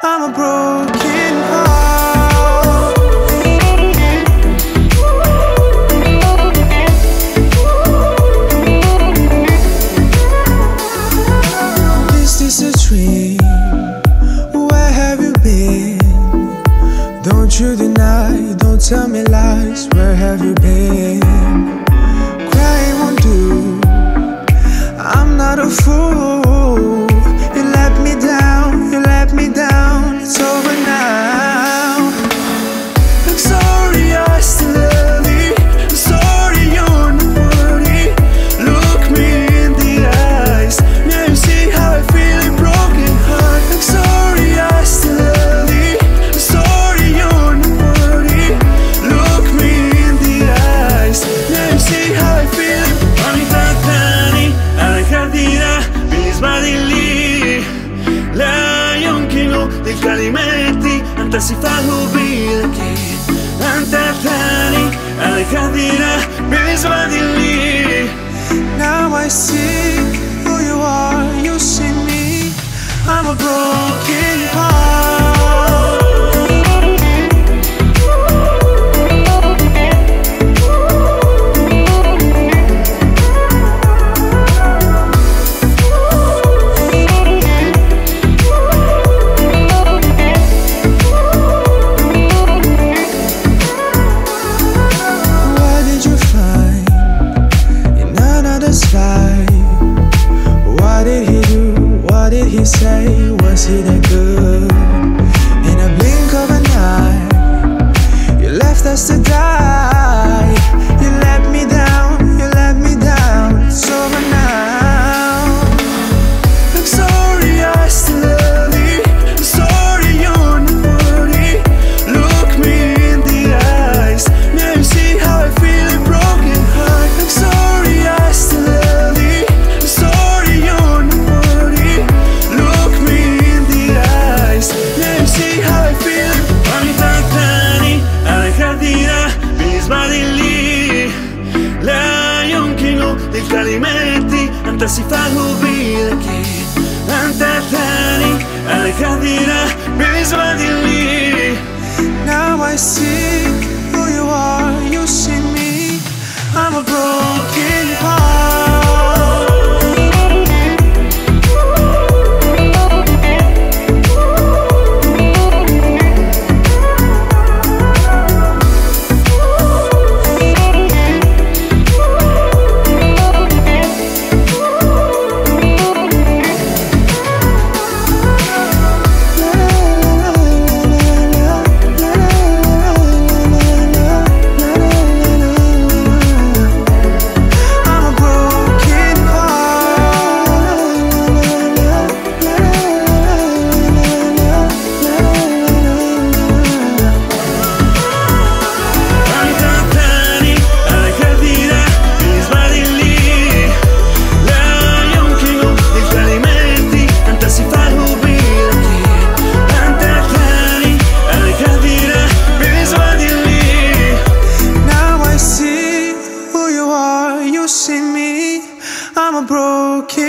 I'm a broken heart. Is this a dream? Where have you been? Don't you deny, don't tell me lies. Where have you been? Crying won't do. I'm not a fool. You let me down, you let me down. It's over now. I'm sorry I still love you. I'm sorry you're not worthy. Look me in the eyes. Now you see how I feel a broken heart. I'm sorry I still love you. I'm sorry you're not worthy. Look me in the eyes. Now you see how I feel. Ogni tant'anni alla cardina mi sbagli. Lei è un chino di calimenti, anta si fa l'ubile. Tant'anni alla cardina mi sbagli. Now I see who you are, you see me. I'm a broken heart. What did he do? What did he say? Was he that good? In a blink of an eye, you left us to die. You let me down, you let me down. It's over now. I'm sorry I still love you. I'm sorry you're not worthy. Look me in the eyes. Now you see how I feel a broken heart. I'm sorry I still love you. I'm sorry you're not worthy. Look me in the eyes. Now you see how I feel. Ogni tant'anni alla cardina mi sbagli. Lei è un chino di calimenti, anta si fa l'ubile. Tant'anni alla cardina mi sbagli. Now I see who you are, you see me. I'm a broken heart. You see me, I'm a broken